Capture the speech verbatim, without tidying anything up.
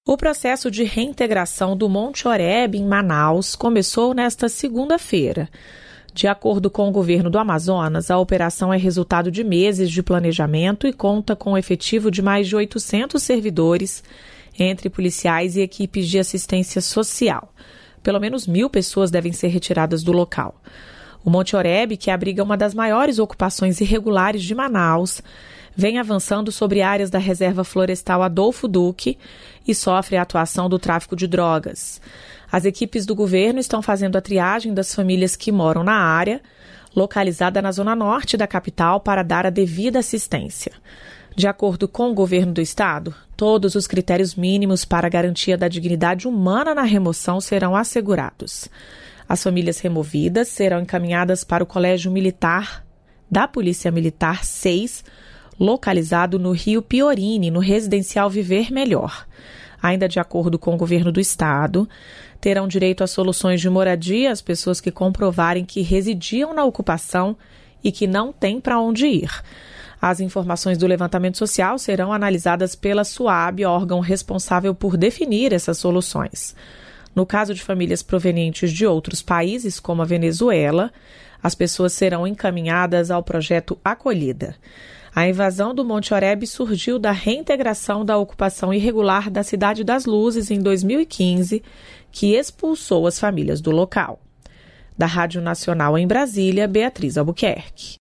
O processo de reintegração do Monte Oreb em Manaus começou nesta segunda-feira. De acordo com o governo do Amazonas, a operação é resultado de meses de planejamento e conta com um efetivo de mais de oitocentos servidores, entre policiais e equipes de assistência social. Pelo menos mil pessoas devem ser retiradas do local. O Monte Oreb, que abriga uma das maiores ocupações irregulares de Manaus, vem avançando sobre áreas da Reserva Florestal Adolfo Duque e sofre a atuação do tráfico de drogas. As equipes do governo estão fazendo a triagem das famílias que moram na área, localizada na zona norte da capital, para dar a devida assistência. De acordo com o governo do estado, todos os critérios mínimos para a garantia da dignidade humana na remoção serão assegurados. As famílias removidas serão encaminhadas para o Colégio Militar da Polícia Militar seis, localizado no Rio Piorini, no residencial Viver Melhor. Ainda de acordo com o governo do estado, terão direito a soluções de moradia as pessoas que comprovarem que residiam na ocupação e que não têm para onde ir. As informações do levantamento social serão analisadas pela SUAB, órgão responsável por definir essas soluções. No caso de famílias provenientes de outros países, como a Venezuela, as pessoas serão encaminhadas ao projeto Acolhida. A invasão do Monte Oreb surgiu da reintegração da ocupação irregular da Cidade das Luzes em dois mil e quinze, que expulsou as famílias do local. Da Rádio Nacional em Brasília, Beatriz Albuquerque.